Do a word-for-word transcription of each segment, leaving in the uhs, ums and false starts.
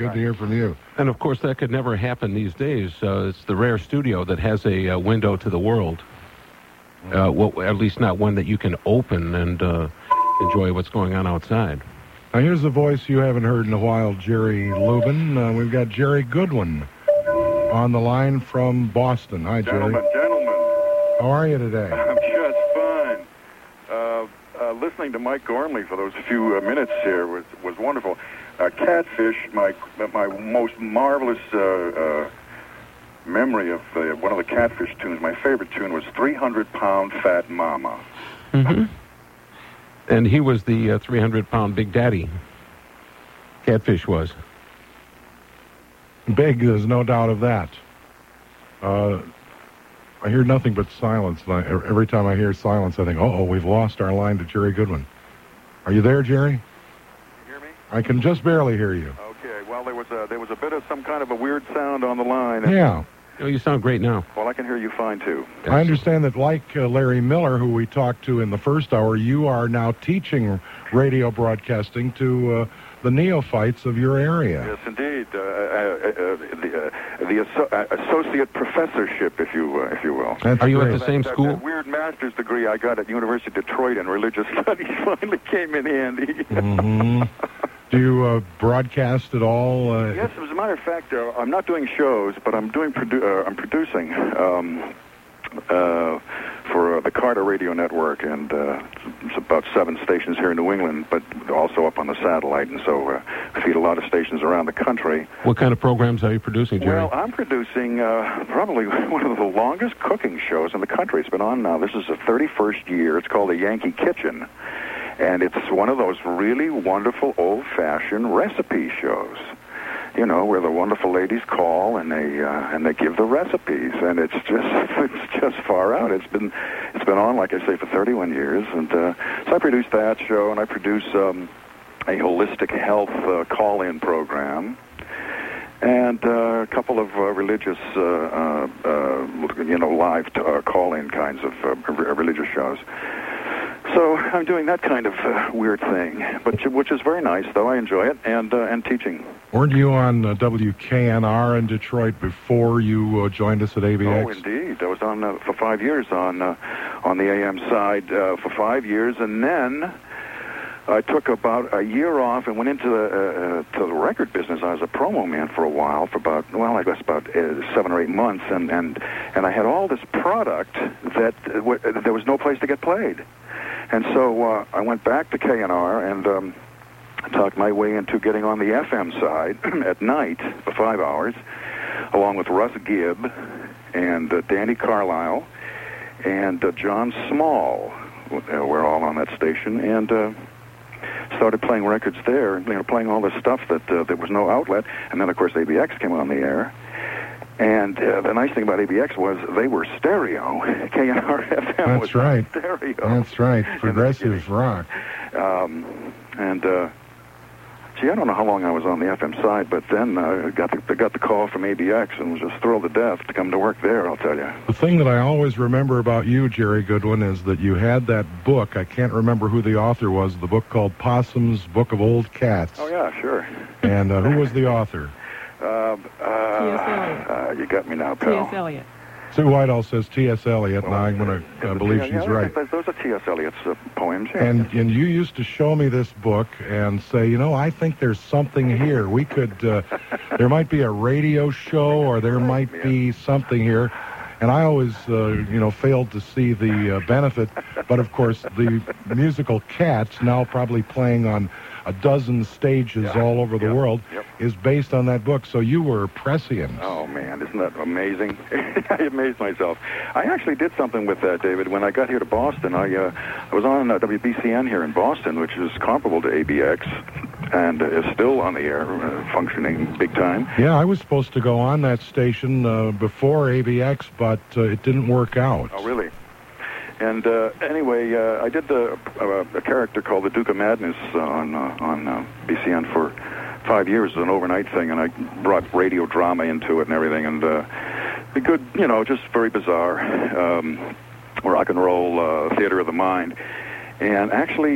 Good to hear from you. And, of course, that could never happen these days. Uh, it's the rare studio that has a uh, window to the world. Uh, well, at least not one that you can open and uh, enjoy what's going on outside. Now, here's a voice you haven't heard in a while, Jerry Lubin. Uh, we've got Jerry Goodwin on the line from Boston. Hi, Jerry. Gentlemen, gentlemen. How are you today? I'm just fine. Uh, uh, listening to Mike Gormley for those few uh, minutes here was, was wonderful. Uh, Catfish, my my most marvelous uh, uh, memory of uh, one of the Catfish tunes, my favorite tune was three hundred pound Fat Mama. Mm-hmm. And he was the uh, three hundred pound Big Daddy. Catfish was. Big, there's no doubt of that. Uh, I hear nothing but silence. And I, every time I hear silence, I think, uh-oh, we've lost our line to Jerry Goodwin. Are you there, Jerry? You hear me? I can just barely hear you. Okay, well, there was a, there was a bit of some kind of a weird sound on the line. And, Yeah. Oh, you sound great now. well, I can hear you fine, too. I understand that, like uh, Larry Miller, who we talked to in the first hour, you are now teaching radio broadcasting to uh, the neophytes of your area. Yes, indeed. Uh, uh, uh, the uh, the asso- uh, associate professorship, if you uh, if you will. That's Are you great. at the same That- school? That weird master's degree I got at University of Detroit in religious studies finally came in handy. Mhm. Do you uh, broadcast at all? Uh, Yes, as a matter of fact, uh, I'm not doing shows, but I'm doing produ- uh, I'm producing um, uh, for uh, the Carter Radio Network, and uh, it's about seven stations here in New England, but also up on the satellite, and so uh, I feed a lot of stations around the country. What kind of programs are you producing, Jerry? Well, I'm producing uh, probably one of the longest cooking shows in the country. It's been on now. This is the thirty-first year. It's called the Yankee Kitchen. And it's one of those really wonderful old-fashioned recipe shows, you know, where the wonderful ladies call and they uh, and they give the recipes, and it's just it's just far out. It's been it's been on, like I say, for thirty-one years, and uh, so I produce that show, and I produce um, a holistic health uh, call-in program, and uh, a couple of uh, religious, uh, uh, uh, you know, live t- uh, call-in kinds of uh, r- religious shows. So I'm doing that kind of uh, weird thing, but which is very nice, though. I enjoy it, and uh, and teaching. Weren't you on uh, W K N R in Detroit before you uh, joined us at A B X? Oh, indeed. I was on uh, for five years on uh, on the A M side uh, for five years, and then I took about a year off and went into the uh, to the record business. I was a promo man for a while, for about well, I guess about uh, seven or eight months, and and and I had all this product that uh, w- there was no place to get played. And so uh, I went back to K N R and um, talked my way into getting on the F M side at night for five hours, along with Russ Gibb and uh, Danny Carlisle and uh, John Small. Uh, we're all on that station, and uh, started playing records there, you know, playing all this stuff that uh, there was no outlet. And then, of course, A B X came on the air. And uh, the nice thing about A B X was they were stereo. K N R F M That's was right. stereo. That's right. Progressive rock. Um, and uh, gee, I don't know how long I was on the F M side, but then I uh, got the got the call from A B X and was just thrilled to death to come to work there. I'll tell you. The thing that I always remember about you, Jerry Goodwin, is that you had that book. I can't remember who the author was. The book called Possum's Book of Old Cats. Oh yeah, sure. And uh, who was the author? Uh, uh, T S. Eliot. Uh, you got me now, T pal. S. Eliot. Sue Whitehall says T S. Eliot, and I'm going to uh, believe yeah, she's yeah, right. those- Those are T S. Eliot's uh, poems. Yeah. And and you used to show me this book and say, you know, I think there's something here. We could, uh, there might be a radio show, or there might be something here. And I always, uh, you know, failed to see the uh, benefit. But of course, the musical Cats, now probably playing on a dozen stages Yeah. all over the Yep. world, Yep. is based on that book. So you were prescient. Oh, man, isn't that amazing? I amazed myself. I actually did something with that, David. When I got here to Boston, I uh, I was on uh, W B C N here in Boston, which is comparable to A B X, and uh, is still on the air, uh, functioning big time. Yeah, I was supposed to go on that station uh, before A B X, but uh, it didn't work out. Oh, really? And uh, anyway, uh, I did the, uh, a character called the Duke of Madness uh, on uh, on uh, B C N for five years as an overnight thing, and I brought radio drama into it and everything, and uh, the good, you know, just very bizarre um, rock and roll uh, theater of the mind. And actually, uh,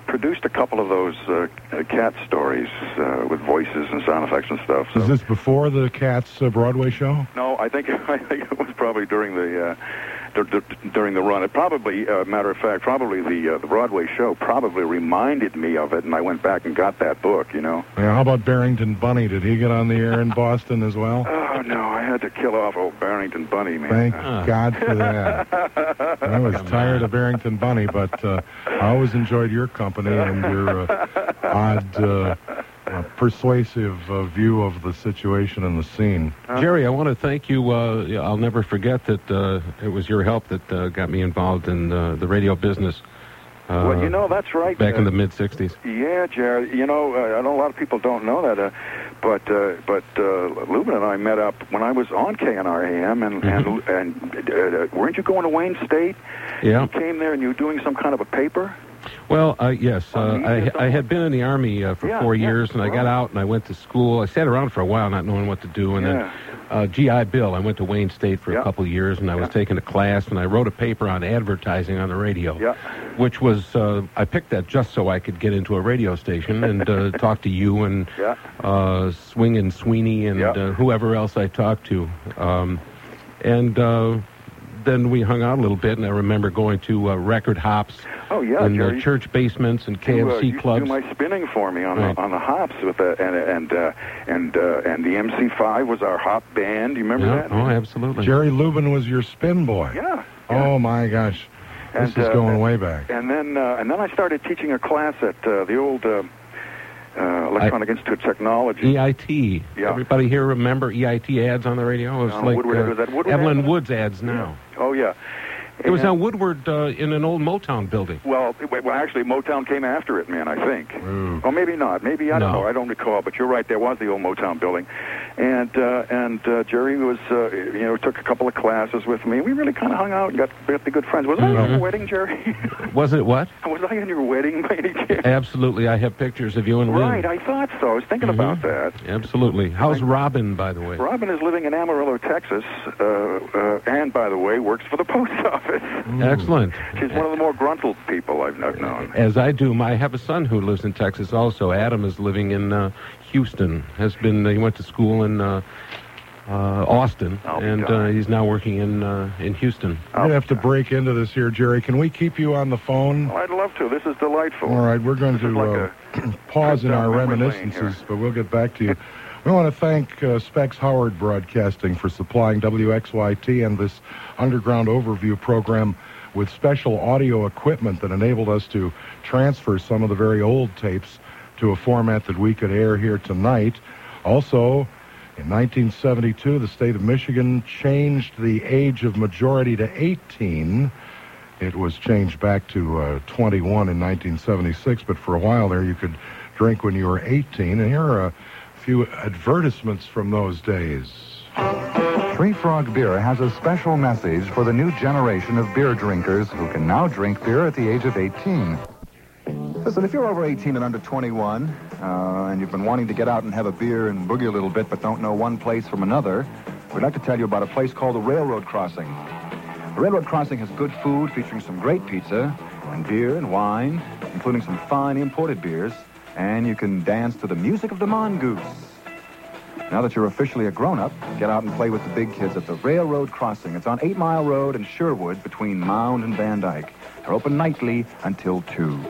produced a couple of those uh, uh, cat stories uh, with voices and sound effects and stuff. So. Is this before the Cats uh, Broadway show? No, I think I think it was probably during the uh, d- d- during the run. It probably, uh, matter of fact, probably the uh, the Broadway show probably reminded me of it, and I went back and got that book. You know. Yeah. How about Barrington Bunny? Did he get on the air in Boston as well? Oh no, I had to kill off old Barrington Bunny, man. Thank Uh. God for that. I was tired of Barrington Bunny, but uh, I always enjoyed your company and your uh, odd, uh, uh, persuasive uh, view of the situation and the scene. Jerry, I want to thank you. Uh, yeah, I'll never forget that uh, it was your help that uh, got me involved in uh, the radio business. Uh, Well, you know, that's right. Back uh, in the mid sixties. Yeah, Jared. You know, uh, I know a lot of people don't know that, uh, but uh, but uh, Lubin and I met up when I was on K N R A M, and Mm-hmm. and, and uh, weren't you going to Wayne State? Yeah. You came there and you were doing some kind of a paper. Well, uh, yes. Uh, On the I, east or I had been in the Army uh, for Yeah, four yeah, years, and I got right. out and I went to school. I sat around for a while not knowing what to do, and Yeah. then uh, G I Bill. I went to Wayne State for Yeah. a couple of years, and I was Yeah. taking a class, and I wrote a paper on advertising on the radio, Yeah. which was, uh, I picked that just so I could get into a radio station and uh, talk to you and Yeah. uh, Swing and Sweeney and Yeah. uh, whoever else I talked to. Um, and uh, then we hung out a little bit, and I remember going to uh, record hops Oh yeah, in Jerry. uh, church basements and K You, F uh, C you clubs. do my spinning for me on Right. the on the hops with the and and uh, and uh, and the M C five was our hop band. Do you remember Yeah, that? oh, absolutely. Jerry Lubin was your spin boy. Yeah. Oh my gosh, this And, is uh, going way back. And then uh, and then I started teaching a class at uh, the old uh, uh, Electronic Institute of Technology. E I T. Yeah. Everybody here remember E I T ads on the radio? It was On like Woodward- uh, was that Woodward Evelyn ad? Woods ads now. Oh yeah. It was And- on Woodward uh, in an old Motown building. Well, it- well, actually, Motown came after it, man. I think. Ooh. Or maybe not. Maybe I don't No. know. I don't recall. But you're right. There was the old Motown building, and uh, and uh, Jerry was uh, you know took a couple of classes with me. We really kind of hung out and got got the good friends. Was I Mm-hmm. at your wedding, Jerry? Was it what? Was I in your wedding by any chance? Absolutely. I have pictures of you and Lynn. Right. I thought so. I was thinking Mhm. about that. Absolutely. How's Robin, by the way? Robin is living in Amarillo, Texas, uh, uh, and by the way, works for the post office. Excellent. She's one of the more gruntled people I've I've known. As I do. My, I have a son who lives in Texas also. Adam is living in uh, Houston. Has been. He went to school in uh, uh, Austin, I'll be and uh, darned. he's now working in uh, in Houston. We're going to have to break into this here, Jerry. Can we keep you on the phone? Oh, I'd love to. This is delightful. All right, we're going This is to like uh, pause in trip our down memory lane reminiscences, here. but we'll get back to you. We want to thank uh, Specs Howard Broadcasting for supplying W X Y T and this Underground Overview program with special audio equipment that enabled us to transfer some of the very old tapes to a format that we could air here tonight. Also, in nineteen seventy-two, the state of Michigan changed the age of majority to eighteen. It was changed back to uh, twenty-one in nineteen seventy-six, but for a while there you could drink when you were eighteen. And here are a few advertisements from those days. Three Frog Beer has a special message for the new generation of beer drinkers who can now drink beer at the age of eighteen. Listen, if you're over eighteen and under twenty-one, uh, and you've been wanting to get out and have a beer and boogie a little bit but don't know one place from another, we'd like to tell you about a place called the Railroad Crossing. The Railroad Crossing has good food featuring some great pizza and beer and wine, including some fine imported beers, and you can dance to the music of the mongoose. Now that you're officially a grown-up, get out and play with the big kids at the Railroad Crossing. It's on Eight Mile Road in Sherwood between Mound and Van Dyke. They're open nightly until two.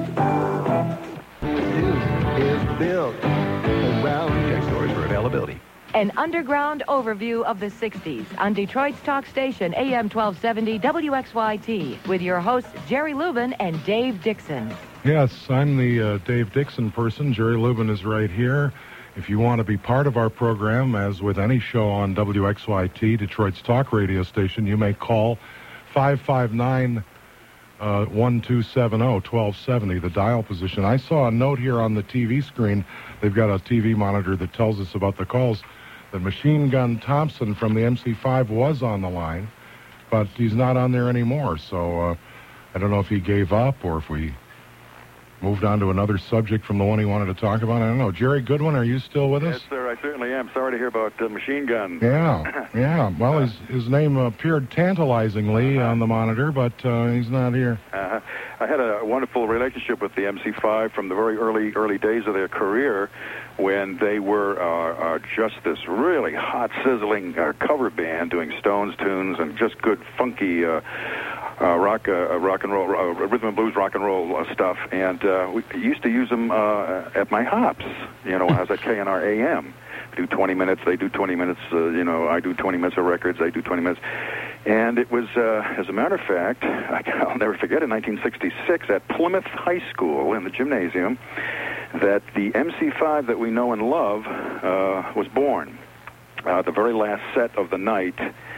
is built around. Check stores for availability. An underground overview of the sixties on Detroit's talk station, A M twelve seventy W X Y T, with your hosts Jerry Lubin and Dave Dixon. Yes, I'm the uh, Dave Dixon person. Jerry Lubin is right here. If you want to be part of our program, as with any show on W X Y T, Detroit's talk radio station, you may call five five nine, one two seven zero, one two seven zero, the dial position. I saw a note here on the T V screen. They've got a T V monitor that tells us about the calls. That Machine Gun Thompson from the M C five was on the line, but he's not on there anymore. So uh, I don't know if he gave up or if we moved on to another subject from the one he wanted to talk about. I don't know. Jerry Goodwin, are you still with us? Yes, sir. I I certainly am. Sorry to hear about uh, Machine Gun. Yeah, yeah. Well, his, his name appeared tantalizingly on the monitor, but uh, he's not here. Uh-huh. I had a wonderful relationship with the M C five from the very early early days of their career, when they were uh, uh, just this really hot, sizzling uh, cover band doing Stones tunes and just good, funky uh, uh, rock, uh, rock and roll, uh, rhythm and blues, rock and roll uh, stuff. And uh, we used to use them uh, at my hops. You know, when I was at K N R A M. Do twenty minutes, they do twenty minutes. Uh, you know, I do twenty minutes of records, they do twenty minutes. And it was, uh, as a matter of fact, I'll never forget, in nineteen sixty-six at Plymouth High School in the gymnasium, that the M C five that we know and love uh, was born. Uh, the very last set of the night,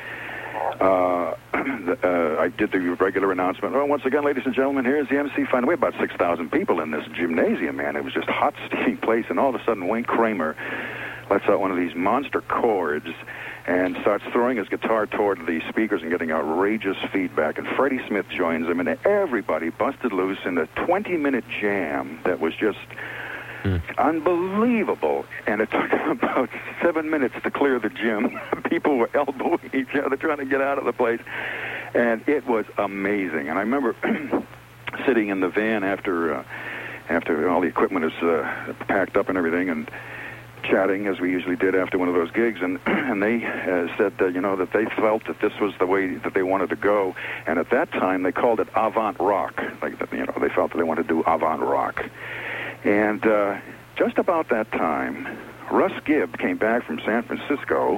uh, uh, I did the regular announcement. Well, once again, ladies and gentlemen, here's the M C five. We had about six thousand people in this gymnasium, man. It was just a hot, steamy place, and all of a sudden, Wayne Kramer lets out one of these monster chords and starts throwing his guitar toward the speakers and getting outrageous feedback. And Freddie Smith joins him, and everybody busted loose in a twenty-minute jam that was just mm. unbelievable. And it took about seven minutes to clear the gym. People were elbowing each other, trying to get out of the place. And it was amazing. And I remember sitting in the van after, uh, after all the equipment is uh, packed up and everything, and chatting as we usually did after one of those gigs, and and they uh, said uh, you know that they felt that this was the way that they wanted to go, and at that time they called it avant rock, like you know they felt that they wanted to do avant rock, and uh, just about that time, Russ Gibb came back from San Francisco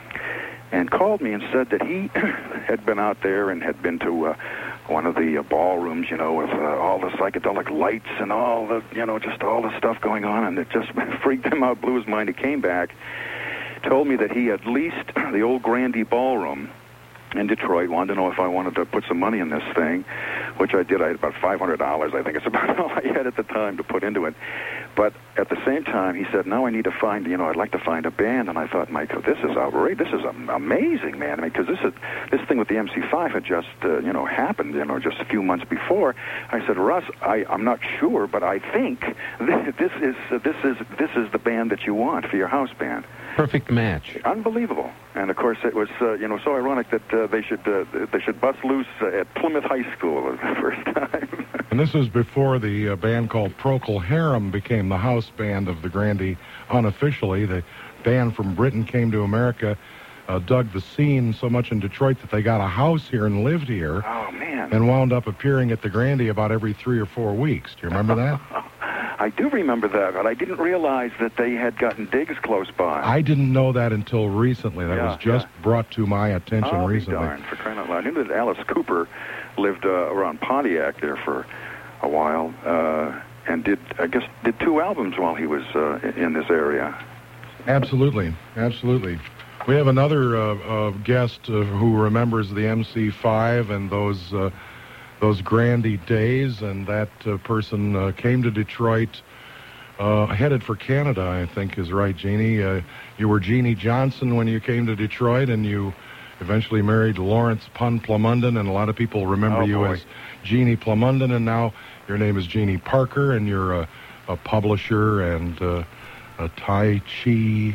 and called me and said that he had been out there and had been to uh, one of the uh, ballrooms, you know, with uh, all the psychedelic lights and all the, you know, just all the stuff going on, and it just freaked him out, blew his mind. He came back, told me that he had leased the old Grandy Ballroom in Detroit, wanted to know if I wanted to put some money in this thing, which I did. I had about five hundred dollars. I think it's about all I had at the time to put into it. But at the same time, he said, now I need to find, you know, I'd like to find a band. And I thought, Mike, this is outrageous. This is amazing, man. I mean, because this, is, this thing with the M C five had just, uh, you know, happened, you know, just a few months before. I said, Russ, I, I'm not sure, but I think this, this is uh, this is this is the band that you want for your house band. Perfect match. Unbelievable. And of course, it was uh, you know so ironic that uh, they should uh, they should bust loose uh, at Plymouth High School the first time. And this was before the uh, band called Procol Harum became the house band of the Grandy unofficially. The band from Britain came to America, uh, dug the scene so much in Detroit that they got a house here and lived here. Oh man! And wound up appearing at the Grandy about every three or four weeks. Do you remember that? I do remember that, but I didn't realize that they had gotten digs close by. I didn't know that until recently. That yeah, was just yeah. brought to my attention oh, recently. Oh, darn, for crying out loud. I knew that Alice Cooper lived uh, around Pontiac there for a while, uh, and did, I guess, did two albums while he was uh, in this area. Absolutely, absolutely. We have another uh, uh, guest uh, who remembers the M C five and those... Uh, those Grandy days, and that uh, person uh, came to Detroit, uh, headed for Canada, I think is right, Jeannie. Uh, you were Jeannie Johnson when you came to Detroit, and you eventually married Lawrence Pun Plumunden, and a lot of people remember oh, you boy. as Jeannie Plumunden, and now your name is Jeannie Parker, and you're a, a publisher and uh, a Tai Chi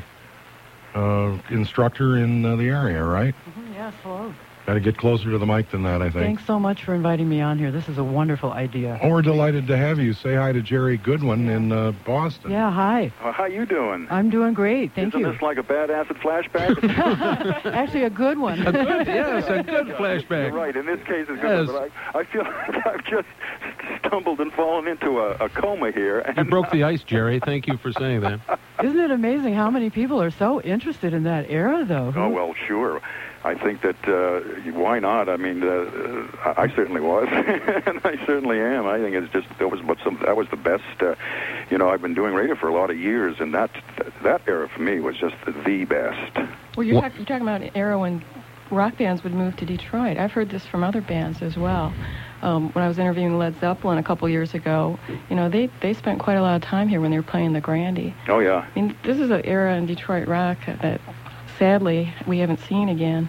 uh, instructor in uh, the area, right? Mm-hmm, yes, hello. Got to get closer to the mic than that, I think. Thanks so much for inviting me on here. This is a wonderful idea. Oh, we're delighted to have you. Say hi to Jerry Goodwin in uh, Boston. Yeah, hi. Well, how you doing? I'm doing great. Thank Isn't you. Isn't this like a bad acid flashback? Actually, a good one. A good, yes, a good flashback. You're right. In this case, it's good. Yes. But I, I feel like I've just stumbled and fallen into a, a coma here. And You broke the ice, Jerry. Thank you for saying that. Isn't it amazing how many people are so interested in that era, though? Oh, well, sure. I think that, uh, why not? I mean, uh, I certainly was, and I certainly am. I think it's just, that was, what some, that was the best, uh, you know, I've been doing radio for a lot of years, and that that era for me was just the best. Well, you're, talk, you're talking about an era when rock bands would move to Detroit. I've heard this from other bands as well. Um, when I was interviewing Led Zeppelin a couple years ago, you know, they, they spent quite a lot of time here when they were playing the Grandy. Oh, yeah. I mean, this is an era in Detroit rock that, sadly, we haven't seen again.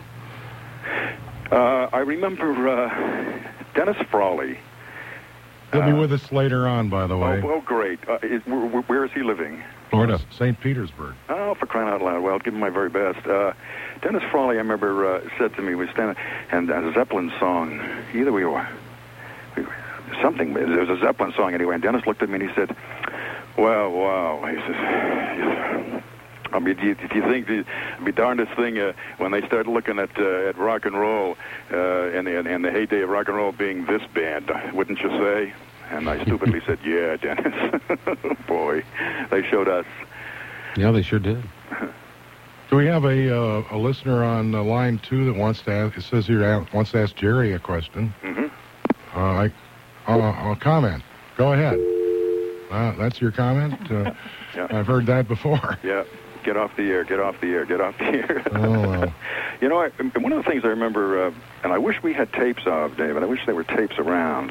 Uh, I remember uh, Dennis Frawley. He'll uh, be with us later on, by the way. Oh, well, great. Uh, is, where, where is he living? Florida. Saint Petersburg. Oh, for crying out loud. Well, I'll give him my very best. Uh, Dennis Frawley, I remember, uh, said to me, we were standing, and a Zeppelin song, either we were, we were, something, it was a Zeppelin song anyway, and Dennis looked at me and he said, well, wow, he says, I mean, do you, do you think the, the darndest thing uh, when they start looking at uh, at rock and roll uh, and, the, and the heyday of rock and roll being this band, wouldn't you say? And I stupidly said, yeah, Dennis. Boy, they showed us. Yeah, they sure did. Do we have a uh, a listener on uh, line two that wants to ask, it says here, uh, wants to ask Jerry a question? Mm-hmm. Uh, I, uh, a comment. Go ahead. Uh, that's your comment? Uh, Yeah. I've heard that before. Yeah. Get off the air, get off the air, get off the air. Oh, well. You know, I, one of the things I remember, uh, and I wish we had tapes of, David, I wish there were tapes around,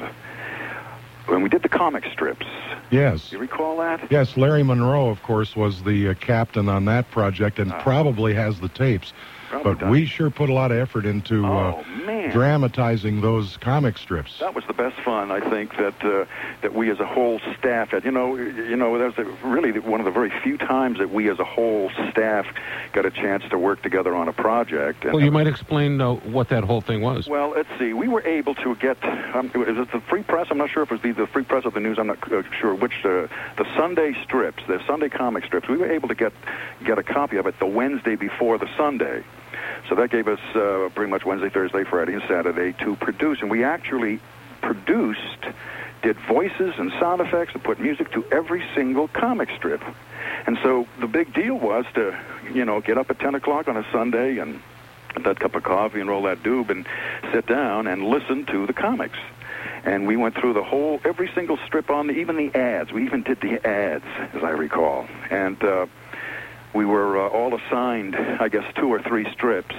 when we did the comic strips. Yes. You recall that? Yes, Larry Monroe, of course, was the uh, captain on that project and Ah. probably has the tapes. Probably But does. we sure put a lot of effort into uh, Oh, man. dramatizing those comic strips. That was the best fun, I think, that uh, that we as a whole staff had. You know, you know, that was the, really the, one of the very few times that we as a whole staff got a chance to work together on a project. And Well, you might explain uh, what that whole thing was. Well, let's see. We were able to get, um, is it the Free Press? I'm not sure if it was the, the Free Press or the News. I'm not uh, sure which. Uh, the Sunday strips, the Sunday comic strips, we were able to get get a copy of it the Wednesday before the Sunday. So that gave us uh, pretty much Wednesday, Thursday, Friday, and Saturday to produce. And we actually produced, did voices and sound effects and put music to every single comic strip. And so the big deal was to, you know, get up at ten o'clock on a Sunday and get that cup of coffee and roll that doob and sit down and listen to the comics. And we went through the whole, every single strip on, the, even the ads. We even did the ads, as I recall. And uh, we were uh, all assigned, I guess, two or three strips.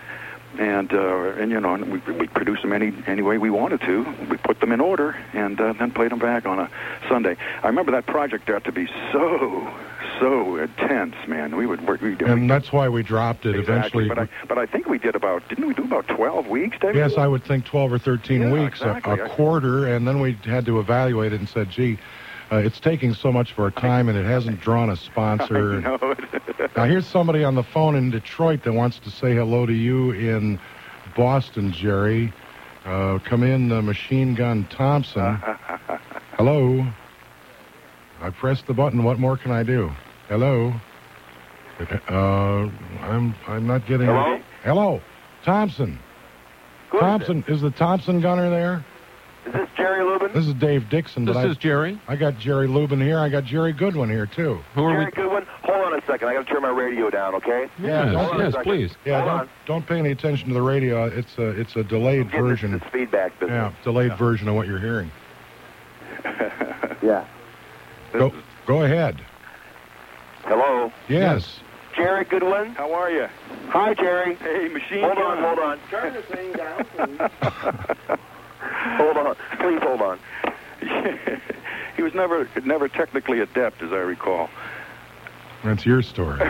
And, uh, and you know, we, we produced them any, any way we wanted to. We put them in order and uh, then played them back on a Sunday. I remember that project got to be so, so intense, man. We would work. We, And we, that's why we dropped it exactly, eventually. But I, but I think we did about, didn't we do about twelve weeks, David? Yes, I would think twelve or thirteen Yeah, weeks, exactly. a, a quarter, and then we had to evaluate it and said, gee, uh, it's taking so much of our time and it hasn't drawn a sponsor. I know it. Now, here's somebody on the phone in Detroit that wants to say hello to you in Boston, Jerry. Uh, come in, uh, Machine Gun Thompson. Hello. I pressed the button. What more can I do? Hello. Uh, I'm I'm not getting. Hello? Hello, Thompson. Who is Thompson is the Thompson gunner there? Is this Jerry Lubin? This is Dave Dixon. This but is I, Jerry. I got Jerry Lubin here. I got Jerry Goodwin here too. Who are Jerry we? Goodwin? Hold on a second. I got to turn my radio down, okay? Yeah, Yes, don't- on a yes, second. please. Yeah, Hold don't on. don't pay any attention to the radio. It's a it's a delayed Getting this- version. This feedback business. Yeah, delayed version of what you're hearing. Yeah. Go go ahead. Hello? Yes. Jerry Goodwin? How are you? Hi, Jerry. Hey, Machine Hold Gun. on, hold on. Turn the thing down, please. Hold on. Please hold on. He was never never technically adept, as I recall. That's your story.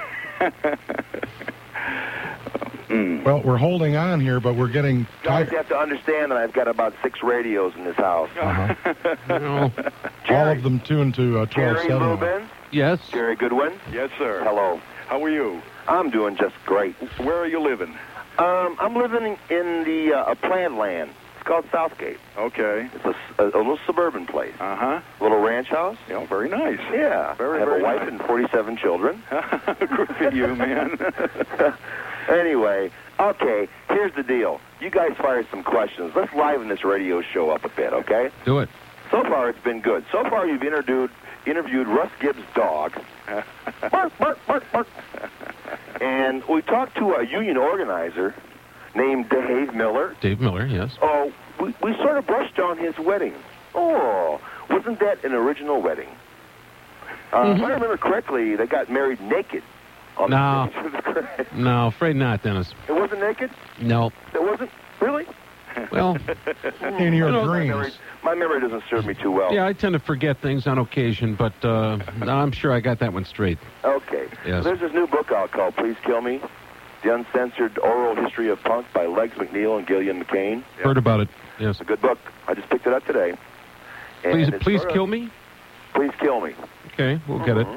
Mm. Well, we're holding on here, but we're getting Guys, tired. you have to understand that I've got about six radios in this house. Uh-huh. No. All Jerry. of them tuned to uh, twelve Jerry seven. Lubin? Yes. Jerry Goodwin? Yes, sir. Hello. How are you? I'm doing just great. Where are you living? Um, I'm living in the uh, a planned land. It's called Southgate. Okay. It's a, s- a- a little suburban place. Uh-huh. Little ranch house. Yeah, very nice. Yeah. Very, I have very a wife nice. and forty-seven children. Good for you, man. Anyway, okay, here's the deal. You guys fired some questions. Let's liven this radio show up a bit, okay? Do it. So far, it's been good. So far, you've interviewed interviewed Russ Gibbs' dog. Bark, bark, bark, bark. And we talked to a union organizer named Dave Miller. Dave Miller, yes. Oh, we, we sort of brushed on his wedding. Oh, wasn't that an original wedding? Uh, Mm-hmm. If I remember correctly, they got married naked. On No. The stage. No, afraid not, Dennis. It wasn't naked? No. It wasn't? Really? Well, In your No, My memory, dreams. my memory doesn't serve me too well. yeah, I tend to forget things on occasion, but uh, I'm sure I got that one straight. Okay. Yes. There's this new book out called Please Kill Me, The Uncensored Oral History of Punk by Legs McNeil and Gillian McCain. Heard about it. Yes. It's a good book. I just picked it up today. And Please, it's please sort of- kill me. Please Kill Me. Okay, we'll get it. Mhm.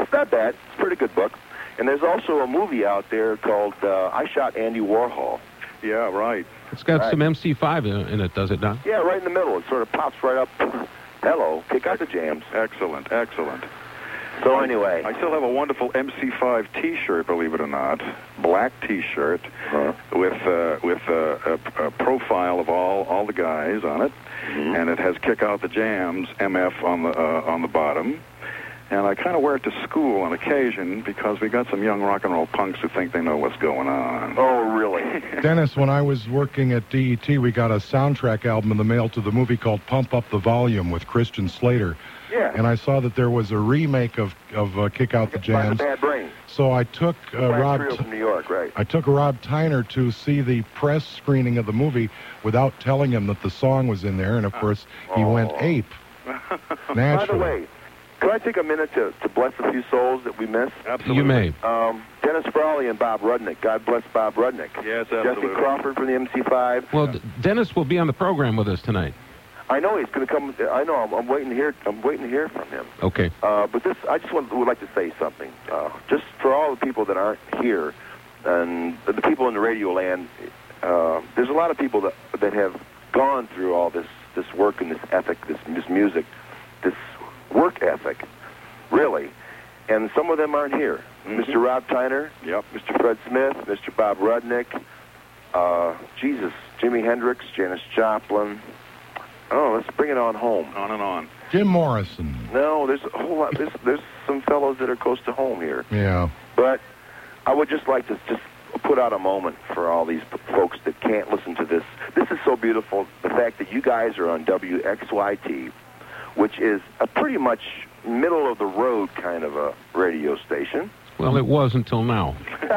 it's not bad. It's a pretty good book. And there's also a movie out there called uh, I Shot Andy Warhol. Yeah, right. It's got Right. some M C five in, in it, does it not? Yeah, right in the middle. It sort of pops right up. Hello, kick out the jams. Excellent, excellent. So anyway, I still have a wonderful M C five T-shirt, believe it or not, black T-shirt Huh. with uh, with uh, a, a profile of all all the guys on it, Mhm. and it has "Kick Out the Jams" M F on the uh, on the bottom. And I kind of wear it to school on occasion because we got some young rock and roll punks who think they know what's going on. oh really? Dennis, when I was working at D E T, we got a soundtrack album in the mail to the movie called Pump Up the Volume with Christian Slater. Yeah. And I saw that there was a remake of, of uh, Kick Out the By the Jams. Bad Brain. So I took uh, Black Rob Trio from New York, right? I took Rob Tyner to see the press screening of the movie without telling him that the song was in there, and of course he Oh. went ape. By Naturally. the way, could I take a minute to, to bless a few souls that we missed? Absolutely. You may. Um, Dennis Frawley and Bob Rudnick. God bless Bob Rudnick. Yes, Jesse absolutely. Crawford from the M C five. Well, D- Dennis will be on the program with us tonight. I know he's going to come. I know. I'm, I'm waiting to hear. I'm waiting to hear from him. Okay. Uh, but this, I just want, would like to say something. Uh, just for all the people that aren't here, and the people in the radio land, uh, there's a lot of people that that have gone through all this this work and this ethic, this this music, this work ethic, really. And some of them aren't here. Mhm. Mister Rob Tyner, Yep. Mister Fred Smith, Mister Bob Rudnick, uh, Jesus, Jimi Hendrix, Janis Joplin. Oh, let's bring it on home. On and on. Jim Morrison. No, there's a whole lot. There's, there's some fellows that are close to home here. Yeah. But I would just like to just put out a moment for all these p- folks that can't listen to this. This is so beautiful. The fact that you guys are on W X Y T, which is a pretty much middle of the road kind of a radio station. Well, it was until now.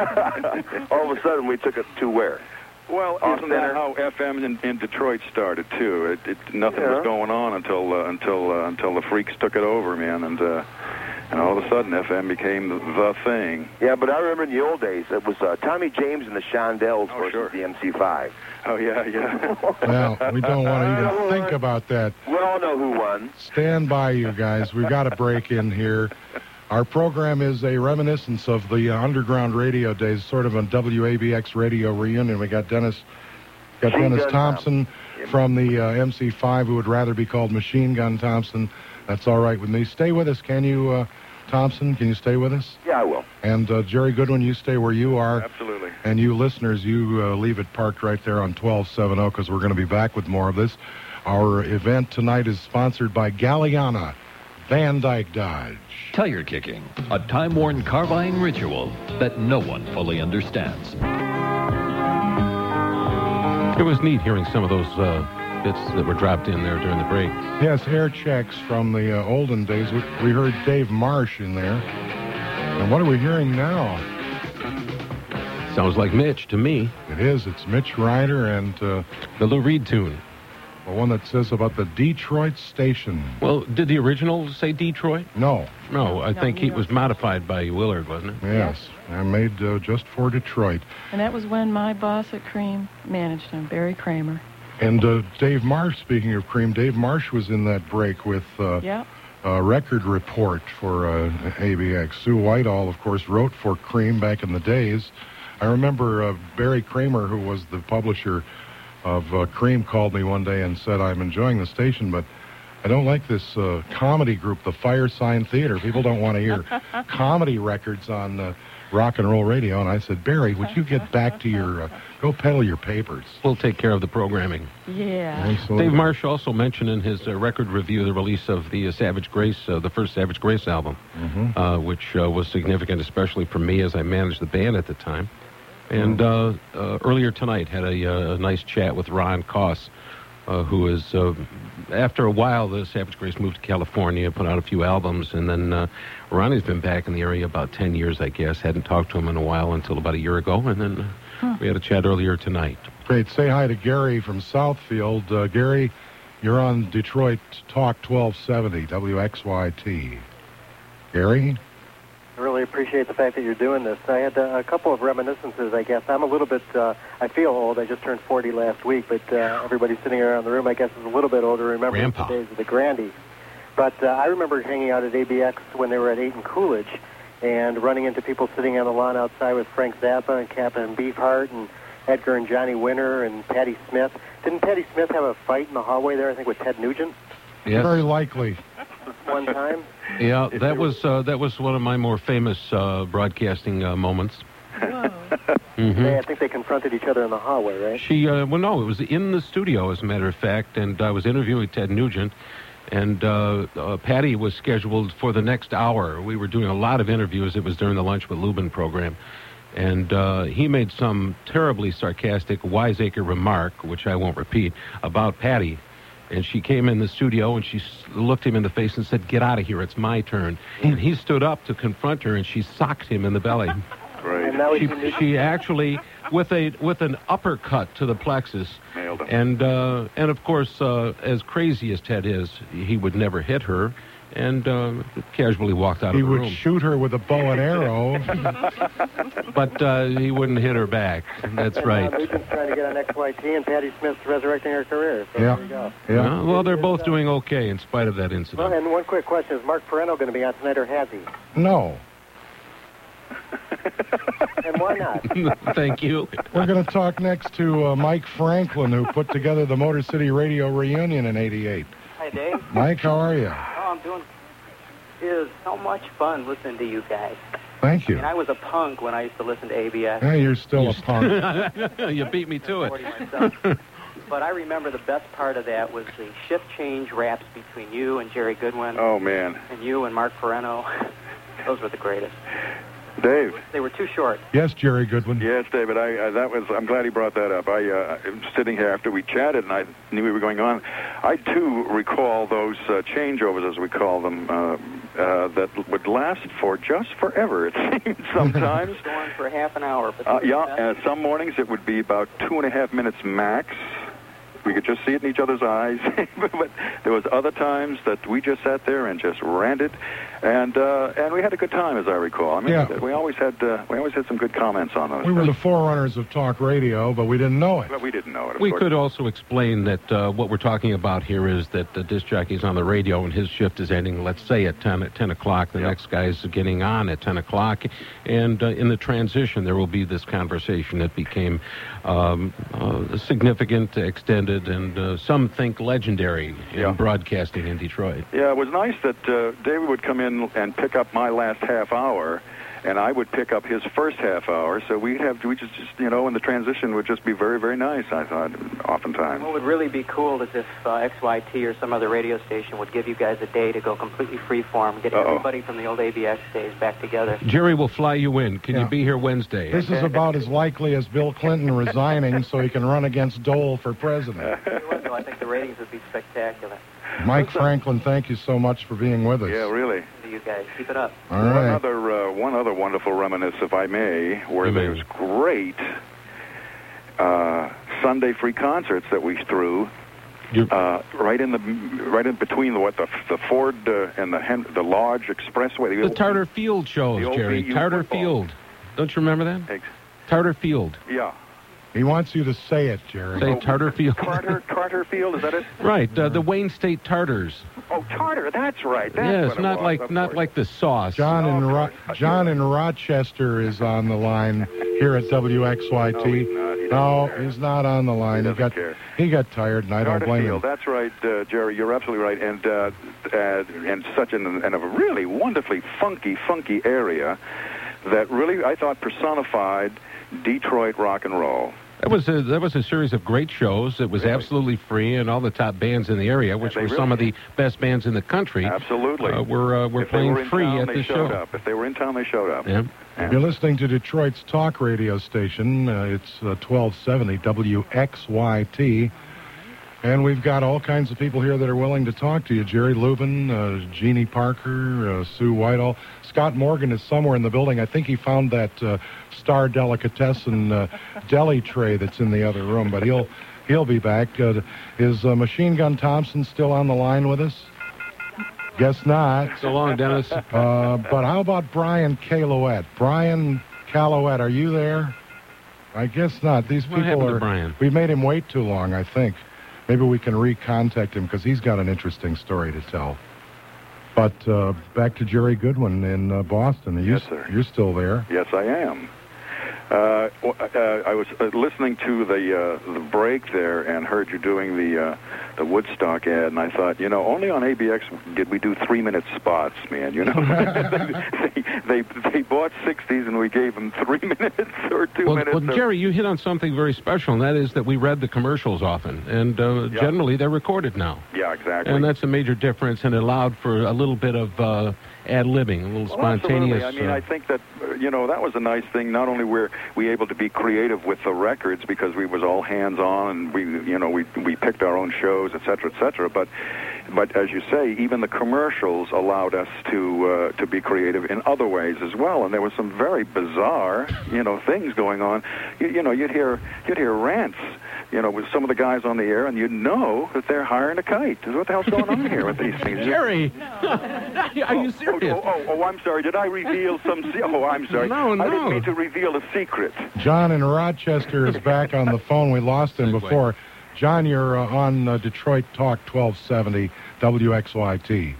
All of a sudden, we took it to where? Well, Off isn't center. that how F M in, in Detroit started too? It, it, nothing Yeah. was going on until uh, until uh, until the freaks took it over, man, and uh, and all of a sudden F M became the, the thing. Yeah, but I remember in the old days, it was uh, Tommy James and the Shondells Oh, versus sure. the M C five. Oh yeah, yeah. Well, we don't want to even think about that. We all know who won. Stand by, you guys. We've got a break in here. Our program is a reminiscence of the uh, underground radio days, sort of a W A B X radio reunion. We got Dennis, got Machine Dennis Gun Thompson Tom. from the uh, M C five, who would rather be called Machine Gun Thompson. That's all right with me. Stay with us, can you, uh, Thompson? Can you stay with us? Yeah, I will. And uh, Jerry Goodwin, you stay where you are. Absolutely. And you listeners, you uh, leave it parked right there on twelve seventy because we're going to be back with more of this. Our event tonight is sponsored by Galliana, Van Dyke Dodge. Tire kicking, a time-worn carbine ritual that no one fully understands. It was neat hearing some of those uh, bits that were dropped in there during the break. Yes, air checks from the uh, olden days. We, we heard Dave Marsh in there. And what are we hearing now? Sounds like Mitch to me. It is. It's Mitch Ryder and uh, The Lou Reed tune. the one that says about the Detroit station. Well, did the original say Detroit? No. No, I No, think New it was York. modified by Willard, wasn't it? Yes. I made uh, just for Detroit. And that was when my boss at Cream managed him, Barry Kramer. And uh, Dave Marsh, speaking of Cream, Dave Marsh was in that break with uh, Yep. a record report for uh, A B X. Sue Whitehall, of course, wrote for Cream back in the days. I remember uh, Barry Kramer, who was the publisher of uh, Cream, called me one day and said, I'm enjoying the station, but I don't like this uh, comedy group, the Fire Sign Theater. People don't want to hear comedy records on uh, rock and roll radio. And I said, Barry, would you get back to your, uh, go peddle your papers. We'll take care of the programming. Yeah. Absolutely. Dave Marsh also mentioned in his uh, record review the release of the uh, Savage Grace, uh, the first Savage Grace album, Mhm. uh, which uh, was significant, especially for me as I managed the band at the time. And uh, uh, earlier tonight had a, uh, a nice chat with Ron Koss, uh, who is, uh, after a while, the Savage Grace moved to California, put out a few albums, and then uh, Ronnie's been back in the area about ten years, I guess. Hadn't talked to him in a while until about a year ago, and then uh, Huh. we had a chat earlier tonight. Great. Say hi to Gary from Southfield. Uh, Gary, you're on Detroit Talk twelve seventy, W X Y T. Gary? I really appreciate the fact that you're doing this. I had uh, a couple of reminiscences, I guess. I'm a little bit, uh, I feel old. I just turned forty last week, but uh, everybody sitting around the room, I guess, is a little bit older, remembering Grandpa. the days of the Grandies. But uh, I remember hanging out at A B X when they were at eight and Coolidge, and running into people sitting on the lawn outside with Frank Zappa and Captain Beefheart and Edgar and Johnny Winter and Patti Smith. Didn't Patti Smith have a fight in the hallway there, I think, with Ted Nugent? Yes. Very likely. One time? Yeah, that was uh, that was one of my more famous uh, broadcasting uh, moments. Mm-hmm. They, I think they confronted each other in the hallway, right? She, uh, well, no, it was in the studio, as a matter of fact, and I was interviewing Ted Nugent, and uh, uh, Patty was scheduled for the next hour. We were doing a lot of interviews. It was during the Lunch with Lubin program, and uh, he made some terribly sarcastic, wiseacre remark, which I won't repeat, about Patty. And she came in the studio, and she looked him in the face and said, "Get out of here, it's my turn." And he stood up to confront her, and she socked him in the belly. Right. She, she actually, with a with an uppercut to the plexus, nailed him. And uh, and of course, uh, as crazy as Ted is, he would never hit her, and uh, casually walked out he of the would room. shoot her with a bow and arrow. But uh, he wouldn't hit her back. That's and, right. Uh, Nugent's trying to get on X Y T, and Patti Smith's resurrecting her career. So Yeah. there you go. Yeah. Uh, well, they're both doing okay in spite of that incident. Well, and one quick question: is Mark Perreno going to be on tonight, or has he? No. And why not? Thank you. We're going to talk next to uh, Mike Franklin, who put together the Motor City Radio reunion in eighty-eight. Hi, Dave. Mike, how are you? Oh, I'm doing. It is so much fun listening to you guys. Thank you. I mean, I was a punk when I used to listen to A B S. Yeah, you're still a punk. You beat me to it. But I remember the best part of that was the shift change raps between you and Jerry Goodwin. Oh, man. And you and Mark Perreno. Those were the greatest. Dave. They were too short. Yes, Jerry Goodwin. Yes, David. I uh, that was. I'm glad he brought that up. I uh, was sitting here after we chatted, and I knew we were going on. I too recall those uh, changeovers, as we call them, uh, uh, that would last for just forever. It seemed sometimes. Go on for half an hour. But uh, yeah. Uh, some mornings it would be about two and a half minutes max. We could just see it in each other's eyes. But there was other times that we just sat there and just ranted, and uh, and we had a good time, as I recall. I mean, Yeah. we always had uh, we always had some good comments on those. We were the forerunners of talk radio, but we didn't know it. But we didn't know it. Of We course. could also explain that uh, what we're talking about here is that the disc jockey's on the radio and his shift is ending, let's say, at ten, at ten o'clock. The Yep. next guy's getting on at ten o'clock. And uh, in the transition, there will be this conversation that became um, uh, significant, extended, and uh, some think legendary in Yeah. broadcasting in Detroit. Yeah, it was nice that uh, David would come in and pick up my last half hour, and I would pick up his first half hour. So we'd have we just, just you know, and the transition would just be very, very nice. I thought, oftentimes. What would really be cool is if uh, X Y T or some other radio station would give you guys a day to go completely freeform, get Uh-oh. everybody from the old A B X days back together. Jerry will fly you in. Can Yeah. you be here Wednesday? This is about as likely as Bill Clinton resigning so he can run against Dole for president. I think the ratings would be spectacular. Mike Franklin, thank you so much for being with us. Yeah, really. To you guys, keep it up. All One right. other, uh, one other wonderful reminiscence, if I may, where You may. there's great uh, Sunday free concerts that we threw. Uh, right in the right in between the what the the Ford uh, and the Hen- the Lodge Expressway. The Tartar Field shows, the old Jerry. V U Tartar football. Field. Don't you remember that? Ex- Tartar Field. Yeah. He wants you to say it, Jerry. Say Tartar Field. Carter Carter Field, is that it? Right, uh, the Wayne State Tartars. Oh, Tartar. That's right. That's yes, what it not was, like of not course. like the sauce. John in Ro- John in Rochester is on the line here at W X Y T. No, he's not. He doesn't No, care. he's not on the line. He He, got doesn't care. he got tired, and I don't Carter blame Field, him. that's right, uh, Jerry. You're absolutely right, and uh, uh, and such an and a really wonderfully funky, funky area that really I thought personified Detroit rock and roll. That was a that was a series of great shows. It was Really? absolutely free, and all the top bands in the area, which they were really- some of the best bands in the country, Absolutely. uh, were uh, were if they playing were in free town, at they the showed show. up. If they were in town, they showed up. Yeah. You're listening to Detroit's talk radio station. Uh, it's uh, twelve seventy W X Y T. And we've got all kinds of people here that are willing to talk to you. Jerry Lubin, uh, Jeannie Parker, uh, Sue Whitehall. Scott Morgan is somewhere in the building. I think he found that uh, Star Delicatessen uh, deli tray that's in the other room, but he'll he'll be back. Uh, is uh, Machine Gun Thompson still on the line with us? Guess not. So long, Dennis. Uh, but how about Brian Calouette? Brian Calouette, are you there? I guess not. These What people happened to are. Brian? We made him wait too long, I think. Maybe we can recontact him because he's got an interesting story to tell. But uh, back to Jerry Goodwin in uh, Boston. Are you, Yes, sir. You're still there. Yes, I am. Uh, w- uh, I was uh, listening to the uh, the break there and heard you doing the uh, the Woodstock ad, and I thought, you know, only on A B X did we do three minute spots, man. You know, they, they they bought sixties and we gave them three minutes or two Well, minutes. well or- Jerry, you hit on something very special, and that is that we read the commercials often, and uh, Yeah. generally they're recorded now. Yeah, exactly. And that's a major difference, and it allowed for a little bit of uh, ad-libbing, a little Well, spontaneous. absolutely. I mean, uh, I think that, uh, you know, that was a nice thing. Not only were we able to be creative with the records because we was all hands-on and we, you know, we we picked our own shows, et cetera, et cetera, but, but as you say, even the commercials allowed us to uh, to be creative in other ways as well. And there was some very bizarre, you know, things going on. You, you know, you'd hear you'd hear rants, you know, with some of the guys on the air, and you'd know that they're hiring a kite. What the hell's going on here with these things? Jerry, are you serious? Oh, oh, oh, I'm sorry. Did I reveal some? Se- oh, I'm sorry. No, I didn't no. mean to reveal a secret. John in Rochester is back on the phone. We lost him before. John, you're uh, on uh, Detroit Talk twelve seventy W X Y T.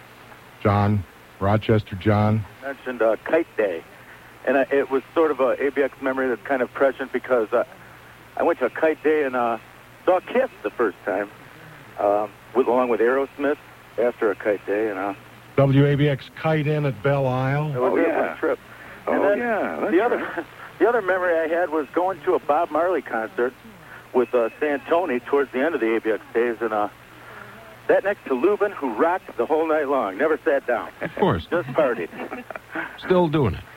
John, Rochester, John. Mentioned uh, Kite Day, and uh, it was sort of a A B X memory that's kind of prescient because uh, I went to a Kite Day and uh, saw Kiss the first time, um, with, along with Aerosmith after a Kite Day, and uh, W A B X Kite In at Belle Isle. it was a fun trip. Oh, and then yeah, that's the other right. the other memory I had was going to a Bob Marley concert with uh, Santoni towards the end of the A B X days, and uh, sat next to Lubin, who rocked the whole night long, never sat down. Of course. Just partied. Still doing it.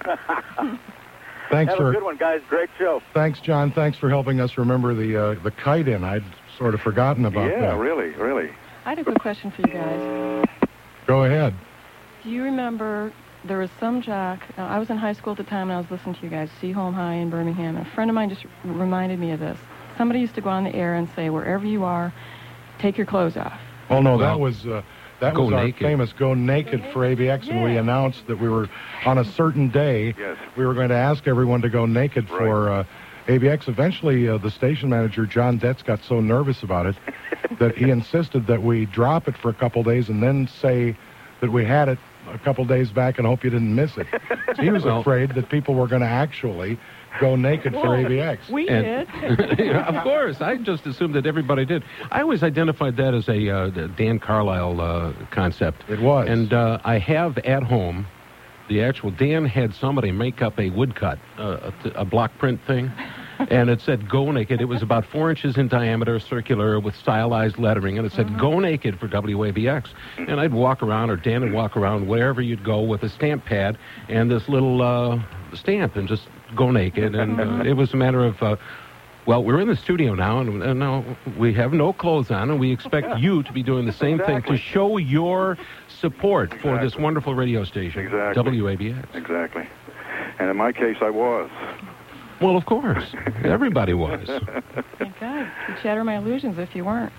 Thanks Have for a good one, guys. Great show. Thanks, John. Thanks for helping us remember the uh, the Kite In. I'd sort of forgotten about Yeah, that. really, really. I had a quick question for you guys. Go ahead. Do you remember there was some jock, uh, I was in high school at the time and I was listening to you guys, Seaholm High in Birmingham. A friend of mine just reminded me of this. Somebody used to go on the air and say, wherever you are, take your clothes off. Oh no, that Well, was uh, that Go was our Naked. famous Go Naked for A B X, and we Yeah. announced that we were on a certain day. Yes. We were going to ask everyone to go naked for uh, A B X. Eventually, uh, the station manager John Detz got so nervous about it that he insisted that we drop it for a couple days and then say that we had it a couple days back and hope you didn't miss it. So he was Well- afraid that people were going to actually go naked for A B X. We And- did. Yeah, of course. I just assumed that everybody did. I always identified that as a uh, the Dan Carlisle uh, concept. It was. And uh, I have at home the actual, Dan had somebody make up a woodcut, uh, a, a block print thing, and it said Go Naked. It was about four inches in diameter, circular, with stylized lettering, and it said Go Naked for W A B X. And I'd walk around, or Dan would walk around, wherever you'd go, with a stamp pad and this little uh, stamp, and just Go Naked. And uh, it was a matter of... Uh, Well, we're in the studio now, and, and now we have no clothes on, and we expect you to be doing the same thing to show your support for this wonderful radio station, Exactly. W A B X. Exactly. And in my case, I was. Well, of course. Everybody was. Thank God. You'd shatter my illusions if you weren't.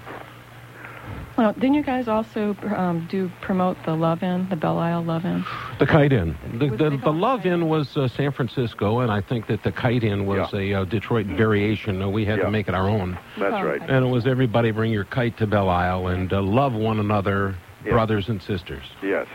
Well, didn't you guys also um, do promote the Love In, the Belle Isle Love In? The Kite In. The, the, the Love In was uh, San Francisco, and I think that the Kite In was Yeah. a uh, Detroit variation. Uh, we had Yeah. to make it our own. That's Oh, right. okay. And it was everybody bring your kite to Belle Isle and uh, love one another, Yeah. brothers and sisters. Yes.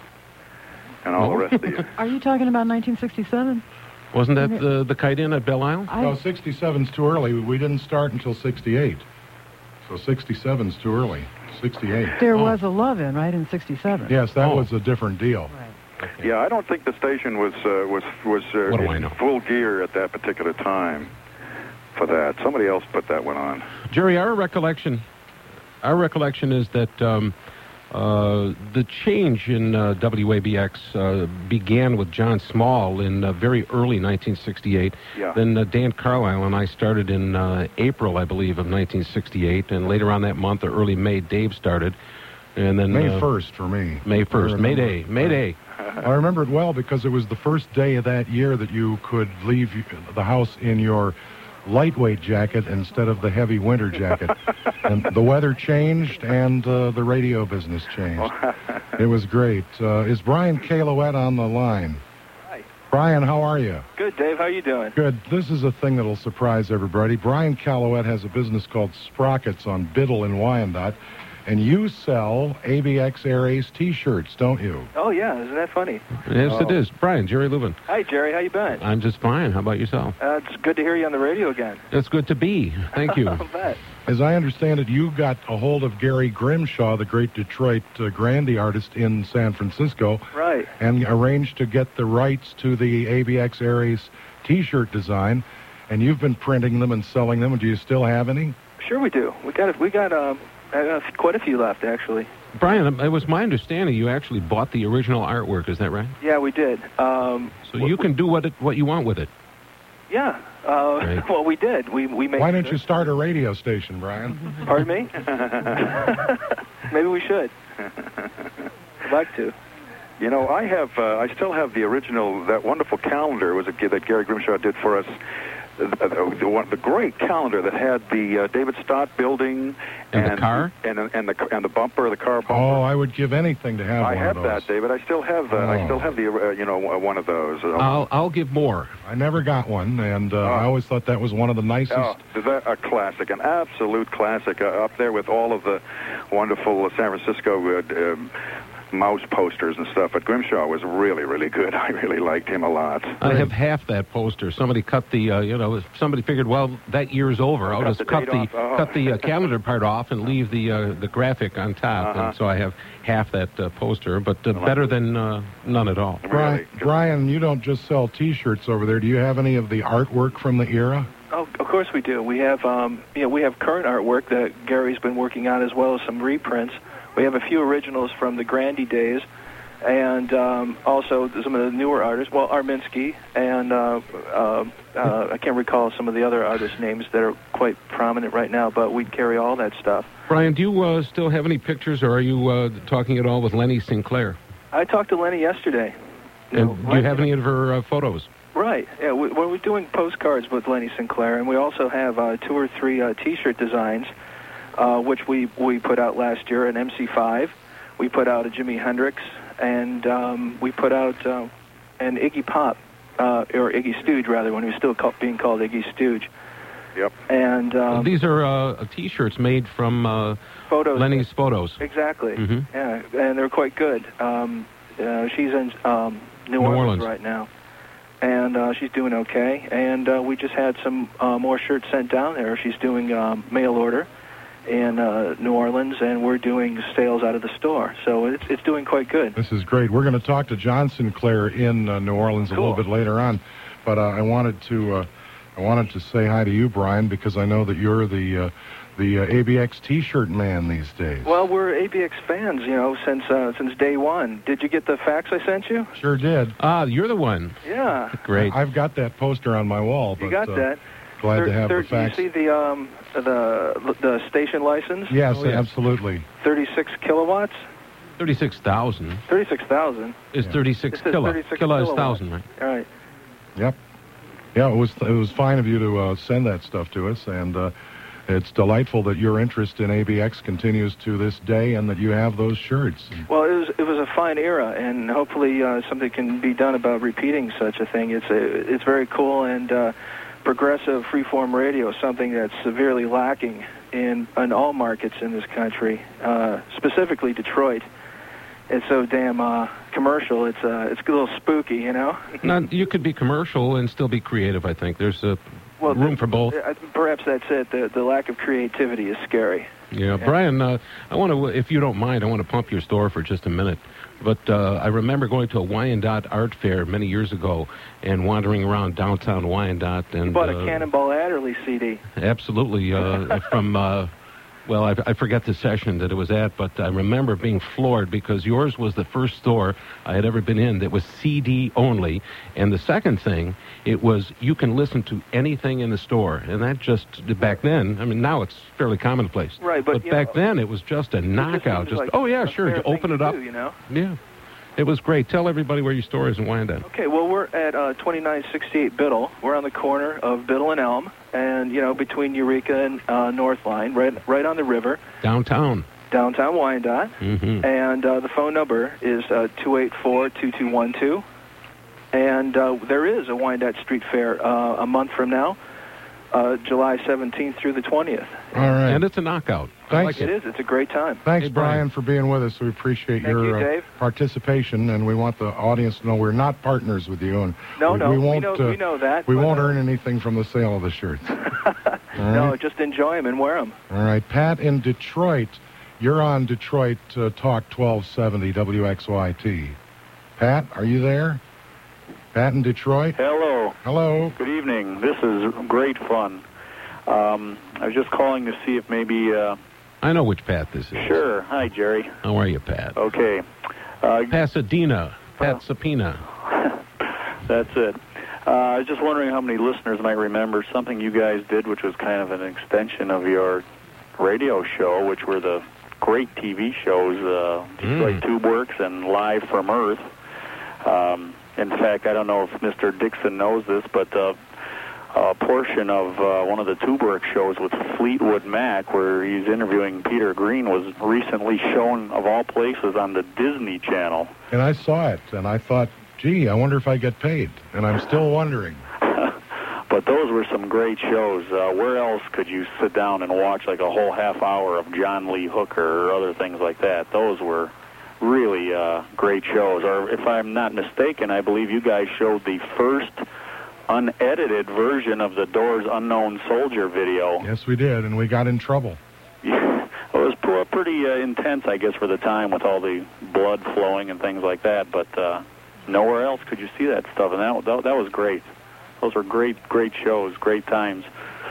And all the rest of you. Are you talking about nineteen sixty-seven? Wasn't that the, the Kite In at Belle Isle? No, sixty-seven's too early. We didn't start until sixty-eight. So sixty-seven's too early. sixty-eight. There Oh. was a Love-In, right, in sixty-seven? Yes, that Oh. was a different deal. Yeah, I don't think the station was uh, was was uh, What do I in know? full gear at that particular time for that. Somebody else put that one on. Jerry, our recollection, our recollection is that um, uh, the change in uh, W A B X uh, began with John Small in uh, very early nineteen sixty-eight. Yeah. Then uh, Dan Carlisle and I started in uh, April, I believe, of nineteen sixty-eight, and later on that month, or early May, Dave started. And then May uh, first for me. May I first, remember. May Day, May Day. I remember it well because it was the first day of that year that you could leave the house in your lightweight jacket instead of the heavy winter jacket. And the weather changed and uh, the radio business changed. It was great. Uh, is Brian Calouette on the line? Hi. Brian, how are you? Good, Dave. How you doing? Good. This is a thing that'll surprise everybody. Brian Calouette has a business called Sprockets on Biddle in Wyandotte. and you sell A B X Air Ace T-shirts, don't you? Oh, yeah. Isn't that funny? Yes, oh. it is. Brian, Jerry Lubin. Hi, Jerry. How you been? I'm just fine. How about yourself? Uh, it's good to hear you on the radio again. It's good to be. Thank you. I'll bet. As I understand it, you got a hold of Gary Grimshaw, the great Detroit uh, Grandy artist in San Francisco. Right. And arranged to get the rights to the A B X Air Ace T-shirt design. And you've been printing them and selling them. Do you still have any? Sure we do. We got we got um, uh, quite a few left, actually. Brian, it was my understanding you actually bought the original artwork. Is that right? Yeah, we did. Um, so you can do what it, what you want with it. Yeah. Uh, right. Well, we did. We we made. Why don't you start a radio station, Brian? Pardon me? Maybe we should. I'd like to. You know, I have. Uh, I still have the original. That wonderful calendar was a that Gary Grimshaw did for us. Uh, the, one, the great calendar that had the uh, David Stott building and, and the car and and the and the bumper, the car bumper. Oh, I would give anything to have I one have of those. that, David. I still have. Uh, oh. I still have the. Uh, you know, one of those. Uh, I'll I'll give more. I never got one, and uh, oh. I always thought that was one of the nicest. Oh, is that a classic, an absolute classic, uh, up there with all of the wonderful uh, San Francisco uh, um, mouse posters and stuff. But Grimshaw was really, really good. I really liked him a lot. I have half that poster. Somebody cut the, uh, you know, somebody figured, well, that year's over. I'll Cut just the cut date the off. Oh. cut the uh, calendar part off and leave the uh, the graphic on top. Uh-huh. And so I have half that uh, poster, but uh, better than uh, none at all. Brian, Brian, you don't just sell T-shirts over there. Do you have any of the artwork from the era? Oh, of course we do. We have, um, you know, we have current artwork that Gary's been working on, as well as some reprints. We have a few originals from the Grandy days, and um, also some of the newer artists. Well, Arminsky, and uh, uh, uh, I can't recall some of the other artists' names that are quite prominent right now, but we carry all that stuff. Brian, do you uh, still have any pictures, or are you uh, talking at all with Lenny Sinclair? I talked to Lenny yesterday. And No, do you have any of her uh, photos? Right. Yeah, we, well, we're doing postcards with Lenny Sinclair, and we also have uh, two or three uh, T-shirt designs, uh, which we, we put out last year, an M C five. We put out a Jimi Hendrix, and um, we put out uh, an Iggy Pop, uh, or Iggy Stooge, rather, when he was still called, being called Iggy Stooge. Yep. And um, these are uh, T-shirts made from uh, photos. Lenny's photos. Exactly. Mm-hmm. Yeah, and they're quite good. Um, uh, she's in um, New, New Orleans, Orleans right now, and uh, she's doing okay. And uh, we just had some uh, more shirts sent down there. She's doing um, mail order in uh, New Orleans, and we're doing sales out of the store. So it's it's doing quite good. This is great. We're going to talk to John Sinclair in uh, New Orleans Cool. a little bit later on, but uh, I wanted to uh, I wanted to say hi to you, Brian, because I know that you're the uh, the uh, A B X T-shirt man these days. Well, we're A B X fans, you know, since uh, since day one. Did you get the fax I sent you? Sure did. Ah, you're the one. Yeah. Great. I've got that poster on my wall. You but, got uh, that. Glad Thir- to have thir- the fax. Do you see the um the the station license? Yes, Oh, yes. absolutely. thirty-six kilowatts. Thirty-six thousand Thirty-six thousand. is Yeah. thirty-six It says kilo. thirty-six Kilo is kilowatts. thousand, right? All right. Yep. Yeah, it was it was fine of you to uh, send that stuff to us, and uh, it's delightful that your interest in A B X continues to this day, and that you have those shirts. Well, it was it was a fine era, and hopefully uh, something can be done about repeating such a thing. It's a, it's very cool, and uh, progressive freeform radio, something that's severely lacking in in all markets in this country, uh, specifically Detroit. It's so damn uh, commercial. It's uh, it's a little spooky, you know. Now, you could be commercial and still be creative, I think. There's a Well, room for both. Uh, Perhaps that's it. The the lack of creativity is scary. Yeah, Brian, uh, I want to, if you don't mind, I want to pump your store for just a minute. But uh, I remember going to a Wyandotte art fair many years ago and wandering around downtown Wyandotte. And You bought uh, a Cannonball Adderley C D. Absolutely, uh, from, uh, well, I, I forget the session that it was at, but I remember being floored because yours was the first store I had ever been in that was C D only. And the second thing, it was you can listen to anything in the store. And that just, back then, I mean, now it's fairly commonplace. Right, but, you back know, then it was just a knockout. seems Just, like oh, yeah, a sure, fair to open thing it to up. do, you know? Yeah. It was great. Tell everybody where your store is in Wyandotte. Okay, well, we're at uh, twenty-nine sixty-eight Biddle. We're on the corner of Biddle and Elm, and, you know, between Eureka and uh, North Line, right, right on the river. Downtown. Downtown Wyandotte. Mm-hmm. And uh, the phone number is uh, two eight four, two two one two. And uh, there is a Wyandotte Street Fair uh, a month from now. uh, July seventeenth through the twentieth. All right. And it's a knockout. I Thanks. like It is. It's a great time. Thanks, Hey, Brian, Brian. for being with us. We appreciate Thank your you, uh, Dave. participation, and we want the audience to know we're not partners with you. And No, we, no, we we won't. know- uh, we know that, We but, won't uh, earn anything from the sale of the shirts. All No, right. just enjoy them and wear them. All right, Pat in Detroit. You're on Detroit uh, Talk twelve seventy W X Y T. Pat, are you there? Pat in Detroit. Hello. Hello. Good evening. This is great fun. Um, I was just calling to see if maybe... Uh, I know which Pat this is. Sure. Hi, Jerry. How are you, Pat? Okay. Uh, Pasadena. Pat Sapina. That's it. Uh, I was just wondering how many listeners might remember something you guys did, which was kind of an extension of your radio show, which were the great T V shows, uh, Detroit Mm. Tube Works and Live from Earth. Um, in fact, I don't know if Mister Dixon knows this, but uh, a portion of uh, one of the Tube Works shows with Fleetwood Mac, where he's interviewing Peter Green, was recently shown, of all places, on the Disney Channel. And I saw it, and I thought, gee, I wonder if I get paid. And I'm still wondering. But those were some great shows. Uh, where else could you sit down and watch like a whole half hour of John Lee Hooker or other things like that? Those were really uh, great shows. Or if I'm not mistaken, I believe you guys showed the first unedited version of the Doors' Unknown Soldier video. Yes, we did, and we got in trouble. It was pr- pretty uh, intense, I guess, for the time with all the blood flowing and things like that. But uh, nowhere else could you see that stuff, and that, that, that was great. Those were great, great shows, great times.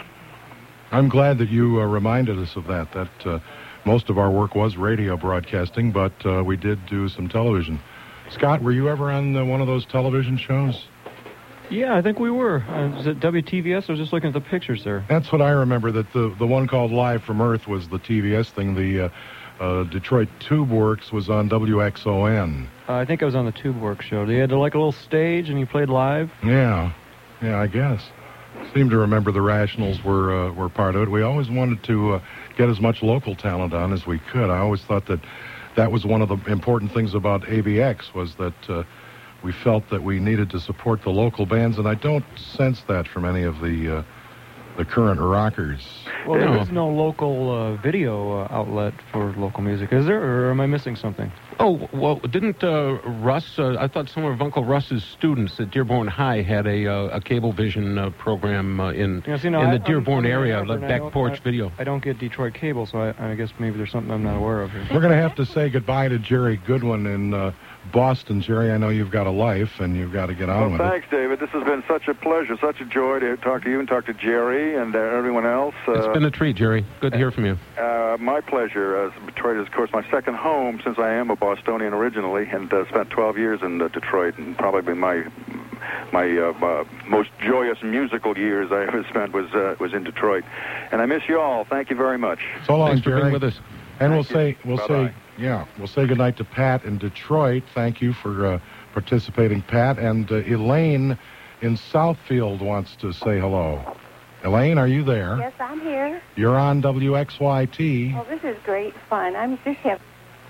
I'm glad that you uh, reminded us of that, that uh, most of our work was radio broadcasting, but uh, we did do some television. Scott, were you ever on uh, one of those television shows? Yeah, I think we were. Uh, was it W T V S? I was just looking at the pictures there. That's what I remember, that the, the one called Live from Earth was the T V S thing. The uh, uh, Detroit Tube Works was on W X O N. Uh, I think I was on the Tube Works show. They had like a little stage, and you played live. Yeah, yeah, I guess. Seem to remember the Rationals were uh, were part of it. We always wanted to uh, get as much local talent on as we could. I always thought that that was one of the important things about A B X, was that uh, we felt that we needed to support the local bands, and I don't sense that from any of the uh, the current rockers. Well, there is no local uh, video uh, outlet for local music, is there? Or am I missing something? Oh, well, didn't uh, Russ, uh, I thought some of Uncle Russ's students at Dearborn High had a uh, a Cablevision uh, program uh, in, Yeah, see, no, in I- the Dearborn I'm- I'm area, Ann like Arbor, and I back don't- porch I- video. I don't get Detroit cable, so I, I guess maybe there's something I'm not aware of here. We're going to have to say goodbye to Jerry Goodwin in uh, Boston. Jerry, I know you've got a life, and you've got to get on Well, with it. thanks, David. This has been such a pleasure, such a joy to talk to you and talk to Jerry and uh, everyone else. Uh, It's been a treat, Jerry. Good to hear from you. Uh, my pleasure. Uh, Detroit is, of course, my second home since I am a Bostonian originally, and uh, spent twelve years in uh, Detroit, and probably my my uh, uh, most joyous musical years I ever spent was uh, was in Detroit. And I miss you all. Thank you very much. So long, Thanks for Jerry. being with us. And we'll Thank say you. we'll Bye-bye. say yeah we'll say goodnight to Pat in Detroit. Thank you for uh, participating, Pat. And uh, Elaine in Southfield wants to say hello. Elaine, are you there? Yes, I'm here. You're on W X Y T. Well, this is great fun. I'm just having...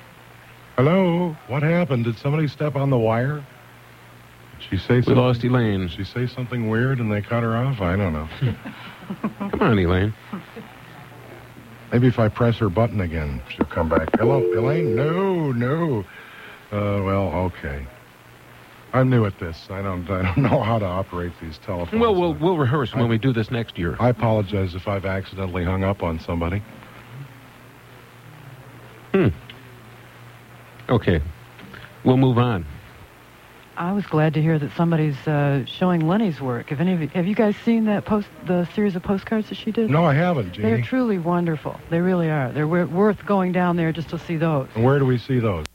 Hello. What happened? Did somebody step on the wire? Did she say We something? lost Elaine. Did she say something weird and they cut her off? I don't know. Come on, Elaine. Maybe if I press her button again, she'll come back. Hello, Elaine? No, no. Uh, well, okay. I'm new at this. I don't. I don't know how to operate these telephones. Well, we'll we'll rehearse when we do this next year. I apologize if I've accidentally hung up on somebody. Hmm. Okay. We'll move on. I was glad to hear that somebody's uh, showing Lenny's work. Have any of you, have you guys seen that post, the series of postcards that she did? No, I haven't, They're Jeannie. truly wonderful. They really are. They're w- worth going down there just to see those. And where do we see those?